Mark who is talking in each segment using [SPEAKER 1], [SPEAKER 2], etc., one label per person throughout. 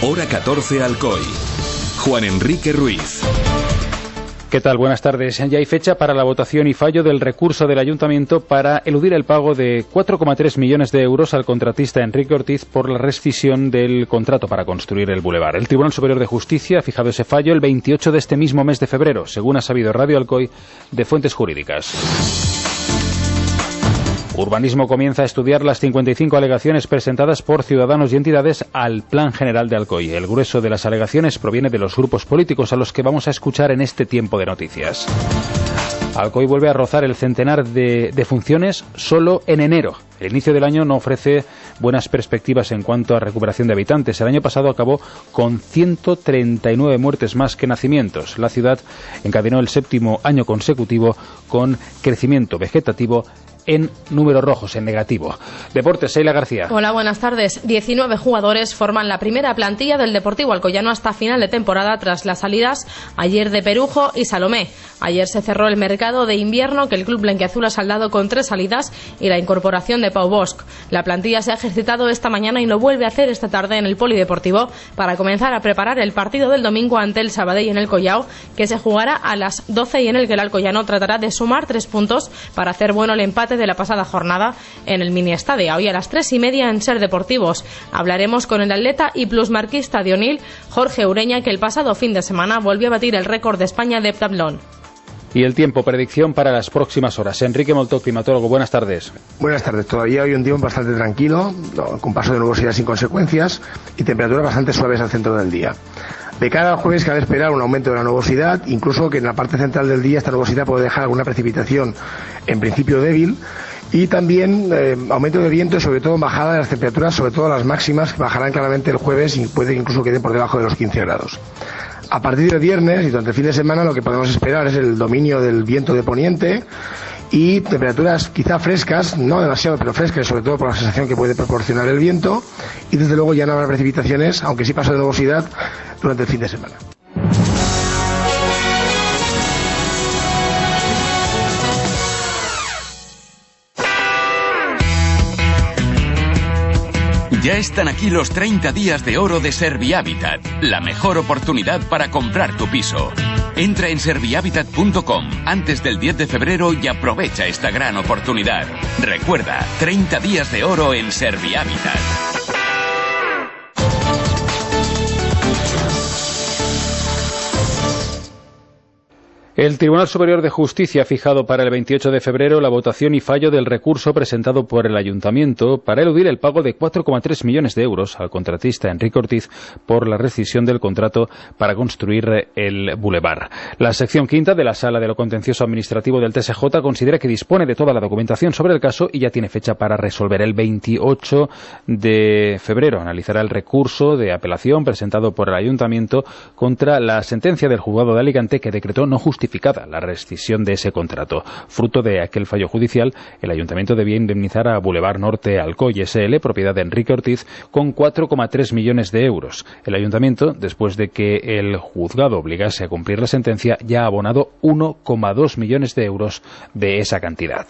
[SPEAKER 1] Hora 14 Alcoy. Juan Enrique Ruiz.
[SPEAKER 2] ¿Qué tal? Buenas tardes. Ya hay fecha para la votación y fallo del recurso del Ayuntamiento para eludir el pago de 4,3 millones de euros al contratista Enrique Ortiz por la rescisión del contrato para construir el bulevar. El Tribunal Superior de Justicia ha fijado ese fallo el 28 de este mismo mes de febrero, según ha sabido Radio Alcoy de fuentes jurídicas. Urbanismo comienza a estudiar las 55 alegaciones presentadas por ciudadanos y entidades al Plan General de Alcoy. El grueso de las alegaciones proviene de los grupos políticos a los que vamos a escuchar en este tiempo de noticias. Alcoy vuelve a rozar el centenar de defunciones solo en enero. El inicio del año no ofrece buenas perspectivas en cuanto a recuperación de habitantes. El año pasado acabó con 139 muertes más que nacimientos. La ciudad encadenó el 7º año consecutivo con crecimiento vegetativo en números rojos, en negativo. Deportes, Sheila García.
[SPEAKER 3] Hola, buenas tardes. 19 jugadores forman la primera plantilla del Deportivo Alcoyano hasta final de temporada tras las salidas ayer de Perujo y Salomé. Ayer se cerró el mercado de invierno que el club blanquiazul ha saldado con 3 salidas y la incorporación de Pau Bosch. La plantilla se ha ejercitado esta mañana y lo vuelve a hacer esta tarde en el Polideportivo para comenzar a preparar el partido del domingo ante el Sabadell en el Collao, que se jugará a las 12 y en el que el Alcoyano tratará de sumar 3 puntos para hacer bueno el empate de la pasada jornada en el mini estadio. Hoy a las 3:30 en Ser Deportivos hablaremos con el atleta y plusmarquista de Onil, Jorge Ureña, que el pasado fin de semana volvió a batir el récord de España de heptatlón.
[SPEAKER 2] Y el tiempo, predicción para las próximas horas. Enrique Moltó, climatólogo, buenas tardes.
[SPEAKER 4] Buenas tardes. Todavía hoy un día bastante tranquilo, con paso de nubosidad sin consecuencias y temperaturas bastante suaves al centro del día. De cara al jueves cabe esperar un aumento de la nubosidad, incluso que en la parte central del día esta nubosidad puede dejar alguna precipitación en principio débil. Y también aumento de viento y sobre todo bajada de las temperaturas, sobre todo las máximas, que bajarán claramente el jueves y puede que incluso quede por debajo de los 15 grados. A partir del viernes y durante el fin de semana lo que podemos esperar es el dominio del viento de poniente y temperaturas quizá frescas, no demasiado pero frescas, sobre todo por la sensación que puede proporcionar el viento, y desde luego ya no habrá precipitaciones, aunque sí paso de nubosidad durante el fin de semana.
[SPEAKER 1] Ya están aquí los 30 días de oro de Servihabitat, la mejor oportunidad para comprar tu piso. Entra en servihabitat.com antes del 10 de febrero y aprovecha esta gran oportunidad. Recuerda, 30 días de oro en Servihabitat.
[SPEAKER 2] El Tribunal Superior de Justicia ha fijado para el 28 de febrero la votación y fallo del recurso presentado por el Ayuntamiento para eludir el pago de 4,3 millones de euros al contratista Enrique Ortiz por la rescisión del contrato para construir el bulevar. La sección quinta de la Sala de lo Contencioso Administrativo del TSJ considera que dispone de toda la documentación sobre el caso y ya tiene fecha para resolver. El 28 de febrero analizará el recurso de apelación presentado por el Ayuntamiento contra la sentencia del juzgado de Alicante que decretó no justificada la rescisión de ese contrato. Fruto de aquel fallo judicial, el Ayuntamiento debía indemnizar a Boulevard Norte Alcoy SL, propiedad de Enrique Ortiz, con 4,3 millones de euros. El Ayuntamiento, después de que el juzgado obligase a cumplir la sentencia, ya ha abonado 1,2 millones de euros de esa cantidad.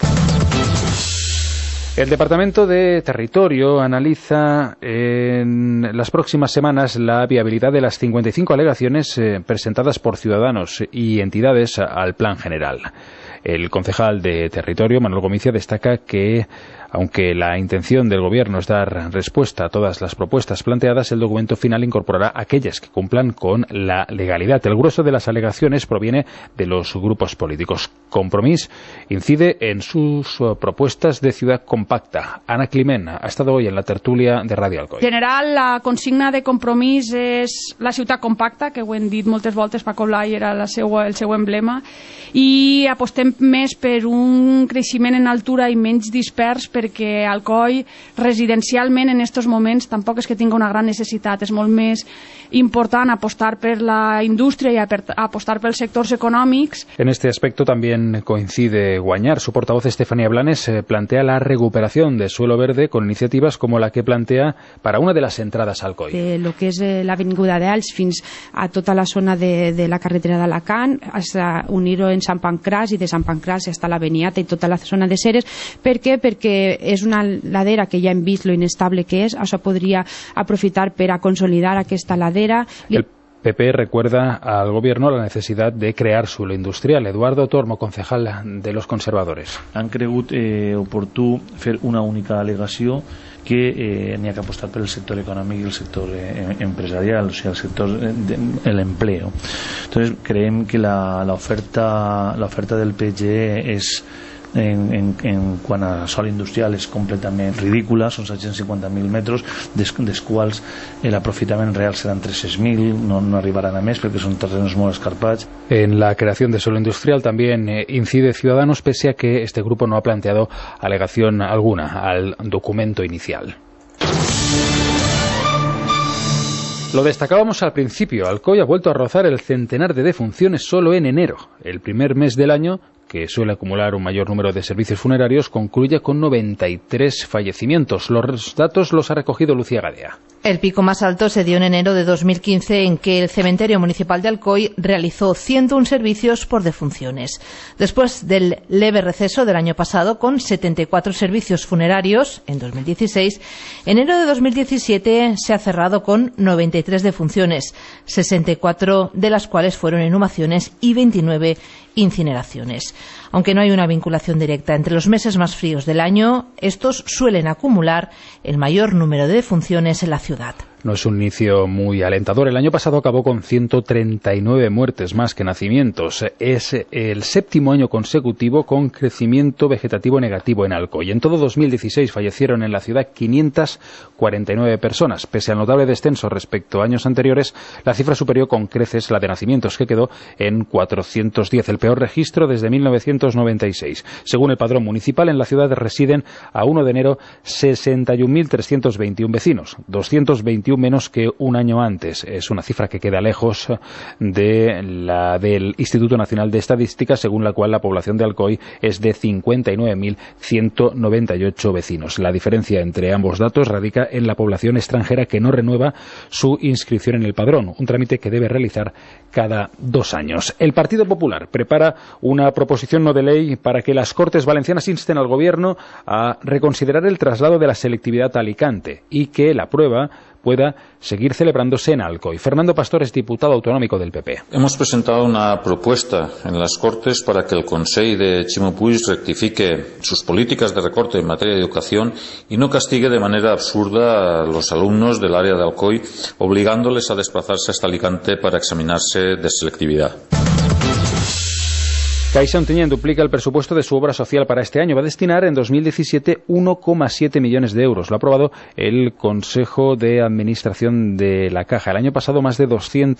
[SPEAKER 2] El Departamento de Territorio analiza en las próximas semanas la viabilidad de las 55 alegaciones presentadas por ciudadanos y entidades al Plan General. El concejal de Territorio, Manuel Gomicia, destaca que, aunque la intención del Gobierno es dar respuesta a todas las propuestas planteadas, el documento final incorporará aquellas que cumplan con la legalidad. El grueso de las alegaciones proviene de los grupos políticos. Compromís incide en sus propuestas de ciudad compacta. Ana Climent ha estado hoy en la tertúlia de Radio Alcoy.
[SPEAKER 5] En general, la consigna de Compromís és la ciutat compacta, que ho hem dit moltes voltes, Paco Blai era el seu emblema, i apostem més per un creixement en altura i menys dispers, perquè Alcoi residencialment en aquests moments tampoc és que tingui una gran necessitat, és molt més important apostar per la indústria y apostar por los sectores económicos.
[SPEAKER 2] En este aspecto también coincide Guañar. Su portavoz Estefanía Blanes plantea la recuperación de suelo verde con iniciativas como la que plantea para una de las entradas al COI.
[SPEAKER 6] Lo que és l'avinguda d'Alts fins a tota la zona de la carretera d'Alacant, hasta unir-ho en Sant Pancràs i de Sant Pancràs hasta la Beniata i tota la zona de Ceres. Per què? Perquè és una ladera que ja hem vist lo inestable que és, això podria aprofitar per a consolidar aquesta ladera.
[SPEAKER 2] El PP recuerda al Gobierno la necesidad de crear suelo industrial. Eduardo Tormo, concejal de los conservadores.
[SPEAKER 7] Han cregut oportú fer una única al·legació que n'hi ha que apostar per el sector econòmic i el sector empresarial, o sigui, el sector del empleo. Entonces, creiem que la oferta del PGE és en quant a sòl industrial és completament ridícula, són 750.000 metres, dels quals l'aprofitament real seran 300.000, no arribaran a més perquè són terrenos molt escarpats.
[SPEAKER 2] En la creación de suelo industrial también incide Ciudadanos, pese a que este grupo no ha planteado alegación alguna al documento inicial. Lo destacábamos al principio, Alcoy ha vuelto a rozar el centenar de defunciones solo en enero, el primer mes del año, que suele acumular un mayor número de servicios funerarios, concluye con 93 fallecimientos. Los datos los ha recogido Lucía Gadea.
[SPEAKER 8] El pico más alto se dio en enero de 2015, en que el cementerio municipal de Alcoy realizó 101 servicios por defunciones. Después del leve receso del año pasado, con 74 servicios funerarios en 2016, enero de 2017 se ha cerrado con 93 defunciones, 64 de las cuales fueron inhumaciones y 29 incineraciones. Aunque no hay una vinculación directa entre los meses más fríos del año, estos suelen acumular el mayor número de defunciones en la ciudad.
[SPEAKER 2] No es un inicio muy alentador. El año pasado acabó con 139 muertes más que nacimientos. Es el séptimo año consecutivo con crecimiento vegetativo negativo en Alcoy. En todo 2016 fallecieron en la ciudad 549 personas. Pese al notable descenso respecto a años anteriores, la cifra superó con creces la de nacimientos, que quedó en 410, el peor registro desde 1996. Según el padrón municipal, en la ciudad residen a 1 de enero 61.321 vecinos, 221 menos que un año antes. Es una cifra que queda lejos de la del Instituto Nacional de Estadística, según la cual la población de Alcoy es de 59.198 vecinos. La diferencia entre ambos datos radica en la población extranjera, que no renueva su inscripción en el padrón, un trámite que debe realizar cada 2 años. El Partido Popular prepara una proposición no de ley para que las Cortes Valencianas insten al Gobierno a reconsiderar el traslado de la selectividad a Alicante y que la prueba pueda seguir celebrándose en Alcoy. Fernando Pastor es diputado autonómico del PP.
[SPEAKER 9] Hemos presentado una propuesta en las Cortes para que el Consell de Ximo Puig rectifique sus políticas de recorte en materia de educación y no castigue de manera absurda a los alumnos del área de Alcoy, obligándoles a desplazarse hasta Alicante para examinarse de selectividad.
[SPEAKER 2] Caixa Ontinyent duplica el presupuesto de su obra social para este año. Va a destinar en 2017 1,7 millones de euros. Lo ha aprobado el Consejo de Administración de la Caja. El año pasado más de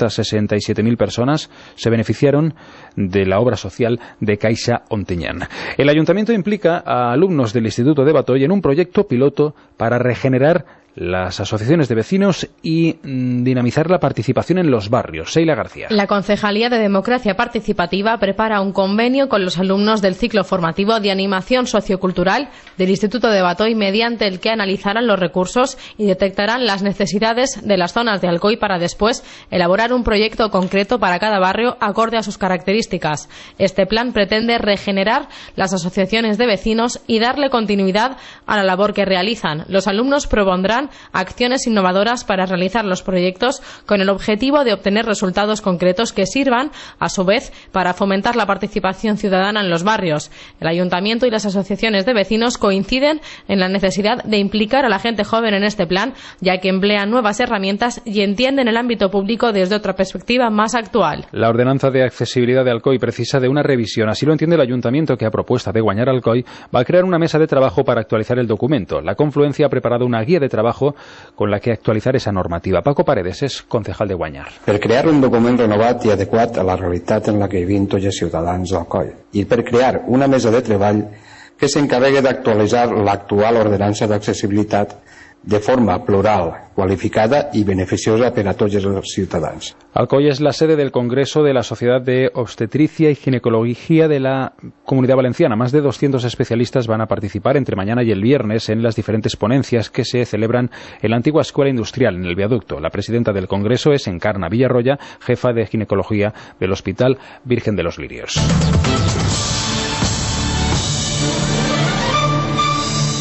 [SPEAKER 2] 267.000 personas se beneficiaron de la obra social de Caixa Ontinyent. El Ayuntamiento implica a alumnos del Instituto de Batoy en un proyecto piloto para regenerar las asociaciones de vecinos y dinamizar la participación en los barrios. Seila García.
[SPEAKER 3] La Concejalía de Democracia Participativa prepara un convenio con los alumnos del ciclo formativo de animación sociocultural del Instituto de Batoy, mediante el que analizarán los recursos y detectarán las necesidades de las zonas de Alcoy para después elaborar un proyecto concreto para cada barrio acorde a sus características. Este plan pretende regenerar las asociaciones de vecinos y darle continuidad a la labor que realizan. Los alumnos propondrán acciones innovadoras para realizar los proyectos con el objetivo de obtener resultados concretos que sirvan, a su vez, para fomentar la participación ciudadana en los barrios. El Ayuntamiento y las asociaciones de vecinos coinciden en la necesidad de implicar a la gente joven en este plan, ya que emplean nuevas herramientas y entienden el ámbito público desde otra perspectiva más actual.
[SPEAKER 2] La ordenanza de accesibilidad de Alcoy precisa de una revisión. Así lo entiende el Ayuntamiento, que a propuesta de Guanyar Alcoy va a crear una mesa de trabajo para actualizar el documento. La Confluencia ha preparado una guía de trabajo con la que actualizar esa normativa. Paco Paredes és concejal de Guanyar.
[SPEAKER 10] Per crear un document renovat i adequat a la realitat en la que vivim tots els ciutadans d'Alcoi i per crear una mesa de treball que s'encarregui d'actualitzar l'actual ordenança d'accessibilitat de forma plural, qualificada y beneficiosa para todos los ciudadanos.
[SPEAKER 2] Alcoy es la sede del Congreso de la Sociedad de Obstetricia y Ginecología de la Comunidad Valenciana. Más de 200 especialistas van a participar entre mañana y el viernes en las diferentes ponencias que se celebran en la antigua Escuela Industrial, en el Viaducto. La presidenta del Congreso es Encarna Villarroya, jefa de Ginecología del Hospital Virgen de los Lirios.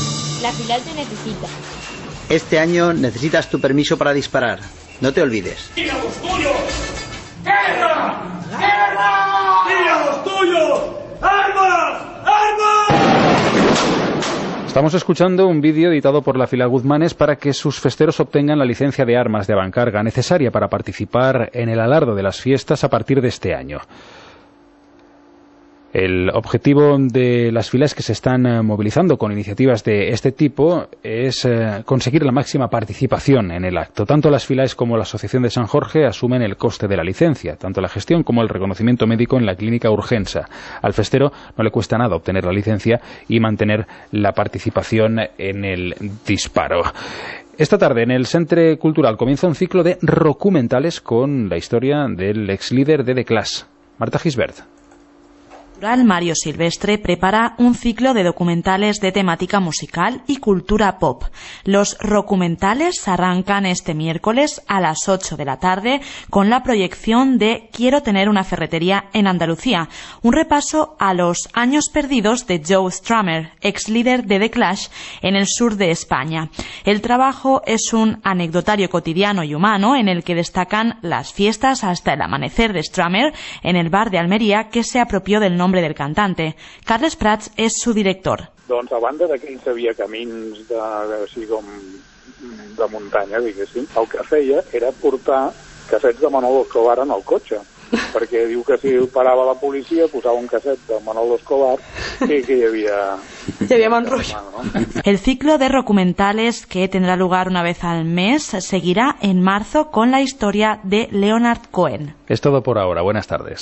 [SPEAKER 11] La filial te necesita.
[SPEAKER 12] Este año necesitas tu permiso para disparar. No te olvides.
[SPEAKER 13] ¡Mira los tuyos! ¡Guerra! ¡Guerra! ¡Mira los tuyos! ¡Armas! ¡Armas!
[SPEAKER 2] Estamos escuchando un vídeo editado por la filial Guzmanes para que sus festeros obtengan la licencia de armas de Avancarga necesaria para participar en el alardo de las fiestas a partir de este año. El objetivo de las filas que se están movilizando con iniciativas de este tipo es conseguir la máxima participación en el acto. Tanto las filas como la Asociación de San Jorge asumen el coste de la licencia, tanto la gestión como el reconocimiento médico en la clínica Urgensa. Al festero no le cuesta nada obtener la licencia y mantener la participación en el disparo. Esta tarde en el Centre Cultural comienza un ciclo de documentales con la historia del ex líder de The Clash, Marta Gisbert.
[SPEAKER 14] Mario Silvestre prepara un ciclo de documentales de temática musical y cultura pop. Los documentales arrancan este miércoles a las 8 de la tarde con la proyección de Quiero tener una ferretería en Andalucía, un repaso a los años perdidos de Joe Strummer, ex líder de The Clash en el sur de España. El trabajo es un anecdotario cotidiano y humano en el que destacan las fiestas hasta el amanecer de Strummer en el bar de Almería, que se apropió del nombre del cantante. Carles Prats és su director.
[SPEAKER 15] Doncs a banda que ell sabia camins així com de muntanya, diguéssim, el que feia era portar cassets de Manolo Escobar en el cotxe, perquè diu que si parava la policia posava un casset de Manolo Escobar que hi havia...
[SPEAKER 14] El ciclo de documentales, que tendrá lugar una vez al mes, seguirá en marzo con la historia de Leonard Cohen.
[SPEAKER 2] Es todo por ahora. Buenas tardes.